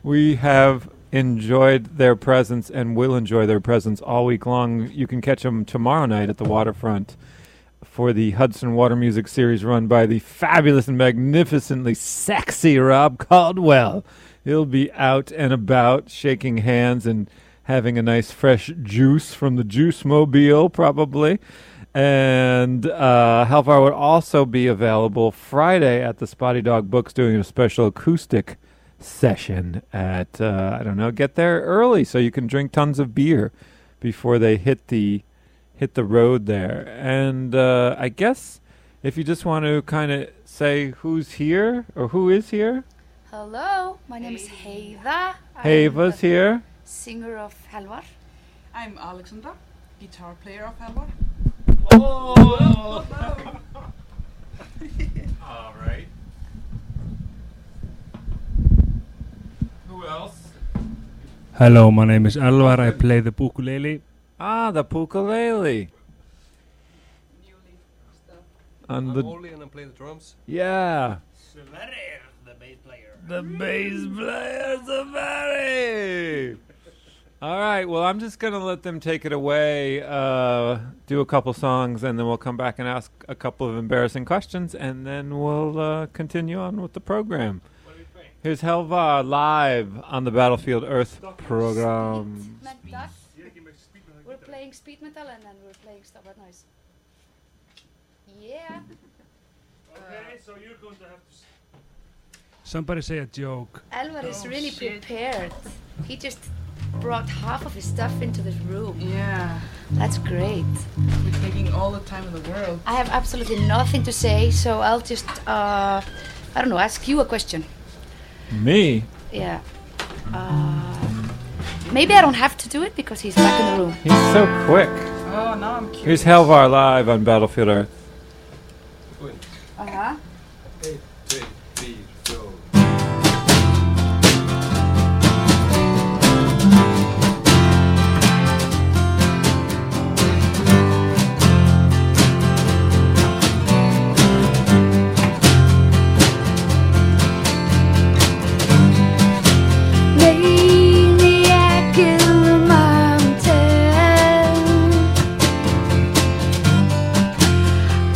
We have enjoyed their presence and will enjoy their presence all week long. You can catch them tomorrow night at the waterfront for the Hudson Water Music Series run by the fabulous and magnificently sexy Rob Caldwell. He'll be out and about shaking hands and having a nice fresh juice from the Juice Mobile, probably. And Helvar would also be available Friday at the Spotty Dog Books doing a special acoustic session at, get there early so you can drink tons of beer before they hit the road there. And I guess if you just want to kind of say who's here or who is here. Hello, my name is Heiða. Heiða's here. Singer of Helvar. I'm Alexandra, guitar player of Helvar. Oh! All right. Who else? Hello, my name is Elvar. I play the ukulele. Ah, the ukulele. I'm Oli and I play the drums. Yeah. Sverrir, the bass player. The bass player, Sverrir. All right, well, I'm just going to let them take it away, do a couple songs, and then we'll come back and ask a couple of embarrassing questions, and then we'll continue on with the program. What are we playing? Here's Helvar live on the Battlefield Earth program. We're playing speed metal and then we're playing Stabat Noise. Yeah. Okay, so you're going to have to... Somebody say a joke. Elvar is really prepared. He just brought half of his stuff into this room. Yeah, That's great. we're taking all the time in the world. I have absolutely nothing to say, so I'll just, ask you a question. Me? Yeah. Maybe I don't have to do it because he's back in the room. He's so quick. Oh, now I'm curious. Here's Helvar live on Battlefield Earth. Uh-huh. 1, 2, 3, 4. Maniac in the mountain.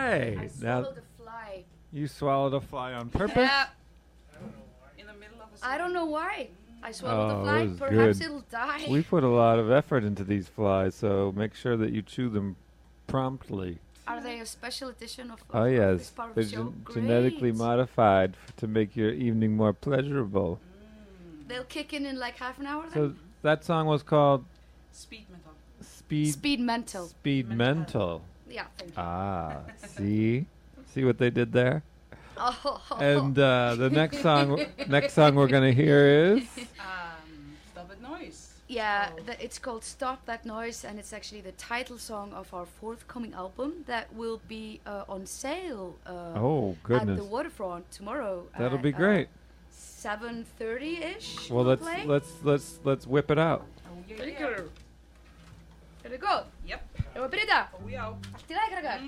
Okay. I Now swallowed a fly. you swallowed a fly on purpose. Yeah. In the middle of a I don't know why. I swallowed Oh, a fly. it was Perhaps good. it'll die. We put a lot of effort into these flies, so make sure that you chew them promptly. Are they a special edition of Oh this yes, part of they're the show? genetically Great. modified to make your evening more pleasurable. They'll kick in like half an hour then? So that song was called speed metal. Speed mental. Speed Mental. Yeah, thank you. Ah, see what they did there. Oh. And the next song we're gonna hear is Stop It Noise. Yeah, So- it's called Stop That Noise, and it's actually the title song of our forthcoming album that will be on sale oh at goodness, the Waterfront tomorrow. that'll at, be great. 7:30ish. Well, let's whip it out. Oh, yeah, Thank yeah. you. Är det gott? Yep. Är vi beredda? Oh, yeah. Allt i väg, grabbar.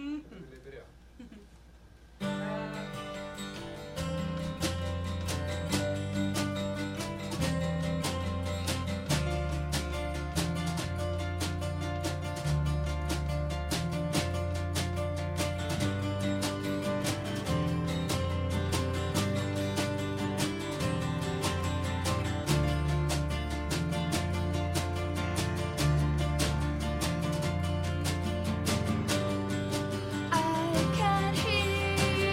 I can hear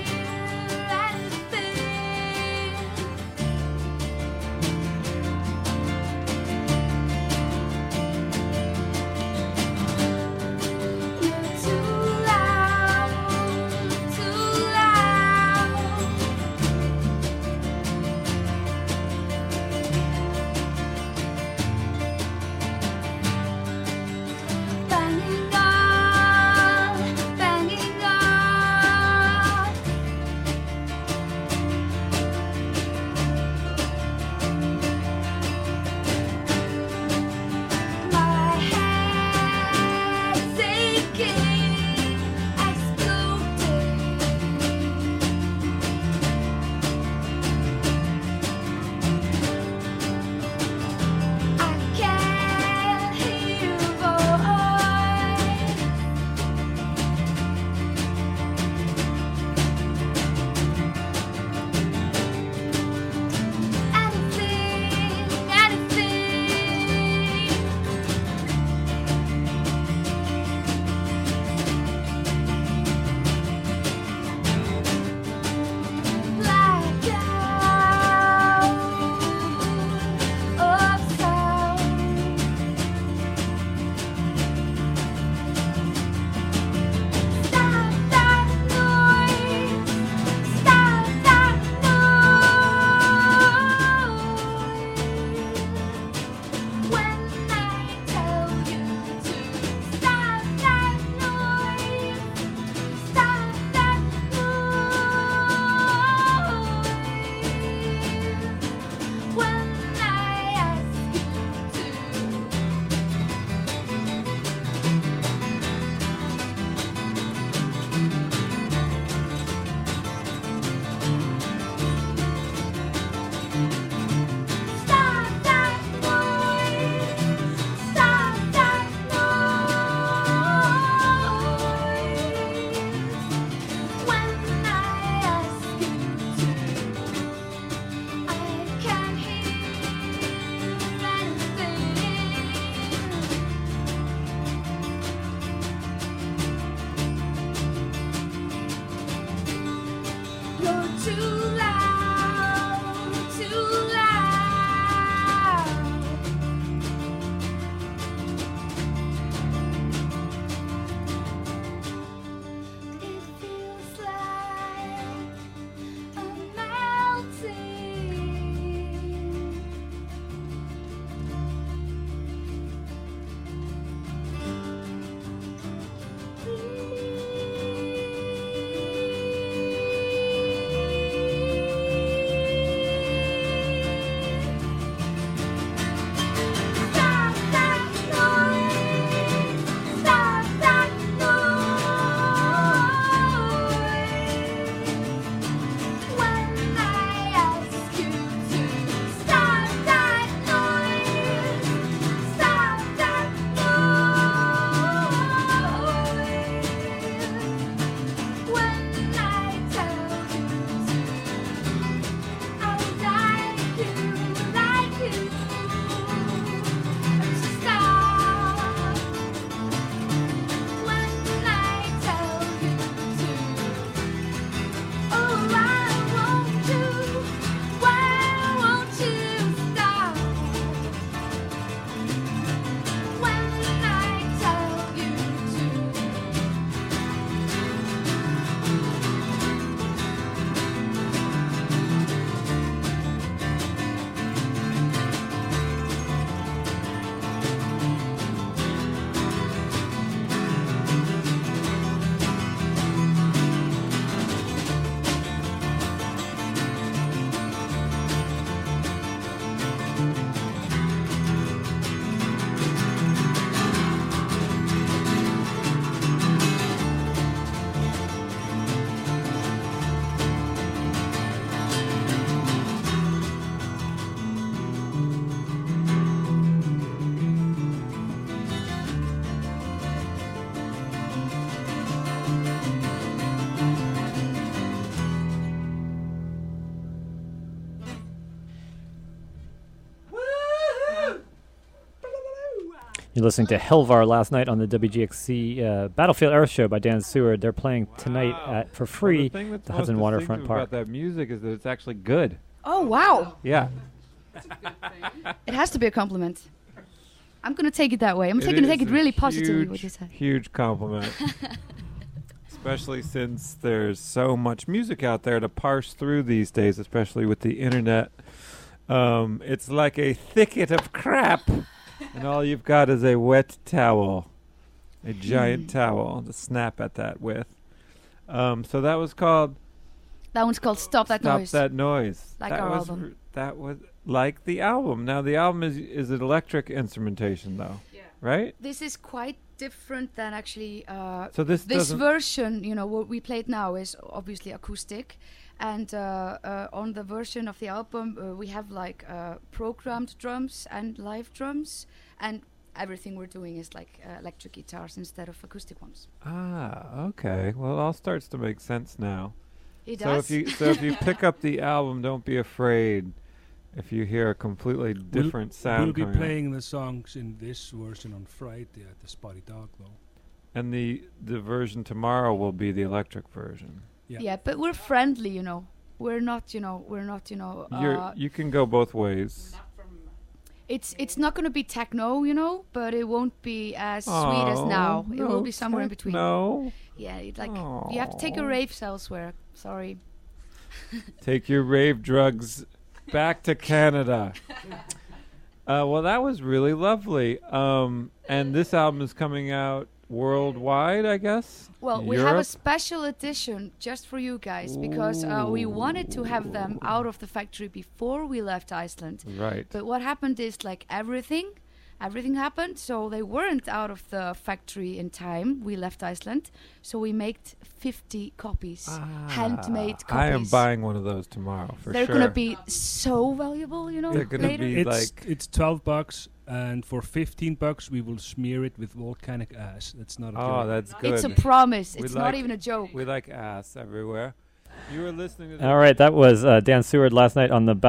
You're listening to Helvar last night on the WGXC Battlefield Earth Show by Dan Seward. They're playing tonight for free the thing at that's the most Hudson Waterfront distinctive Park. about that music is that it's actually good. Oh, wow. Yeah. It has to be a compliment. I'm going to take it that way. I'm going to take is it a really positively, what you said. Huge compliment. Especially since there's so much music out there to parse through these days, especially with the internet. It's like a thicket of crap, and all you've got is a wet towel, a giant towel to snap at that with. So that was called... That one's called Stop That Noise. Stop That Noise. Like that our was album. That was like the album. Now, the album is an electric instrumentation, though, right? This is quite different than actually... So this version, what we played now is obviously acoustic. And on the version of the album, we have like programmed drums and live drums. And everything we're doing is like electric guitars instead of acoustic ones. Ah, okay. Well, it all starts to make sense now. It So does. if you pick up the album, don't be afraid if you hear a completely different sound. We'll be coming out. playing the songs in this version on Friday at the Spotty Dog, though. And the version tomorrow will be the electric version. Yeah, but we're friendly, We're not, You can go both ways. It's not going to be techno, but it won't be as sweet as now. It will be somewhere in between. No. Yeah, you have to take your raves elsewhere. Sorry. Take your rave drugs back to Canada. Well, that was really lovely. And this album is coming out worldwide, I guess? Well, we have a Europe? special edition just for you guys because we wanted to have them out of the factory before we left Iceland. Right. But what happened is like everything happened, so they weren't out of the factory in time. We left Iceland, so we made 50 copies, handmade copies. I am buying one of those tomorrow for They're sure. gonna be so valuable, They're gonna later. be like It's $12, and for $15 we will smear it with volcanic ash. That's not a joke. that's good. It's a promise. We It's like- not even a joke. We like ass everywhere. You were listening to All right, that was Dan Seward last night on the